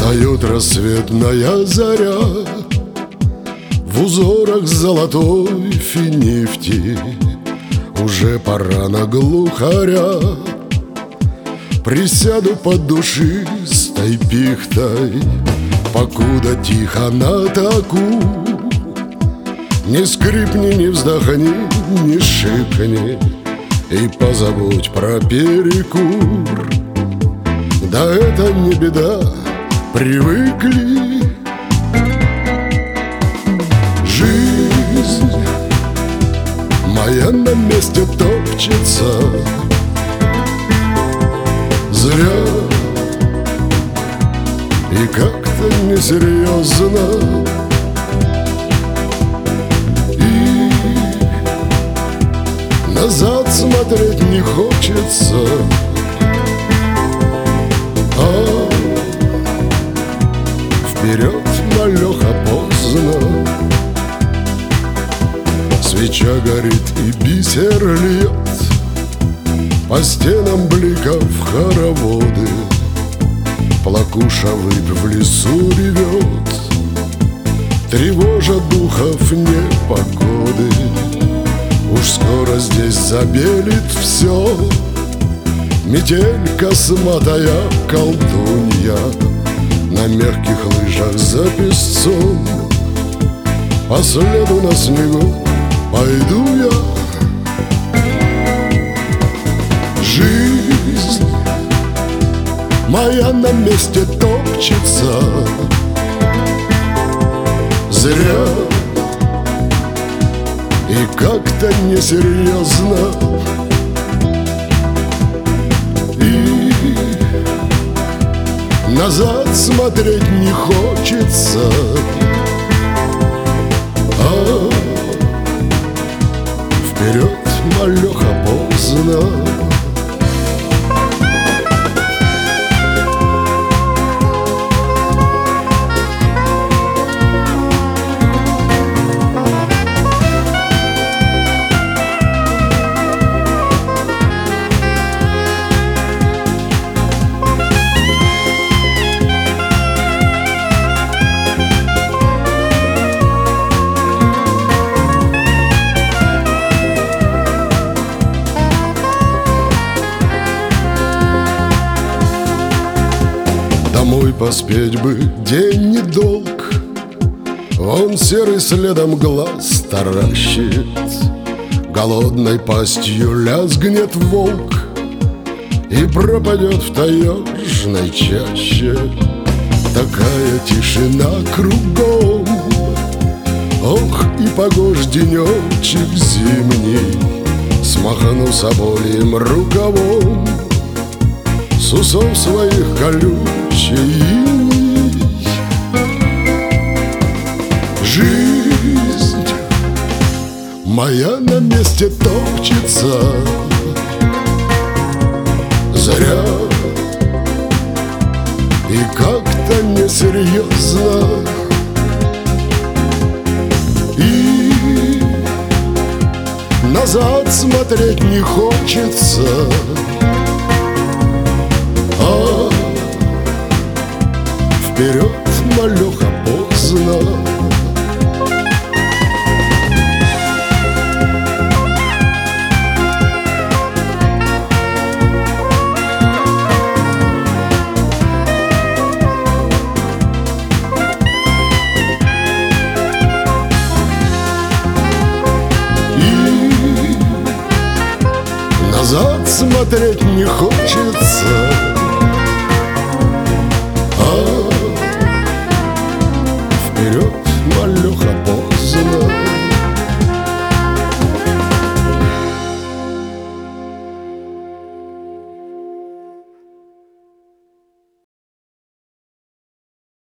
Встает рассветная заря в узорах золотой финифти. Уже пора на глухаря. Присяду под душистой пихтой, покуда тихо на таку. Не скрипни, не вздохни, не шикни, и позабудь про перекур. Да это не беда, привыкли. Жизнь моя на месте топчется. Зря и как-то несерьезно. И назад смотреть не хочется. А вперед, малеха, поздно. Свеча горит и бисер льет по стенам бликов хороводы. Плакуша выпь в лесу ревет, тревожа духов непогоды. Уж скоро здесь забелит все. Метель косматая колдунья на мягких лыжах за песцом. По следу на снегу пойду я. Жизнь моя на месте топчется. Зря и как-то несерьезно. И назад смотреть не хочется. А вперед, малеха, поздно. Домой поспеть бы, день недолг. Он серый следом глаз таращит, голодной пастью лязгнет волк и пропадет в таежной чаще. Такая тишина кругом. Ох, и погож денечек зимний, смахну собольем рукавом с усов своих колючий иней. Жизнь моя на месте топчется. Зря и как-то несерьезно. И назад смотреть не хочется. А вперед, малеха, поздно. И назад смотреть не хочется. Вперед, малеха, поздно.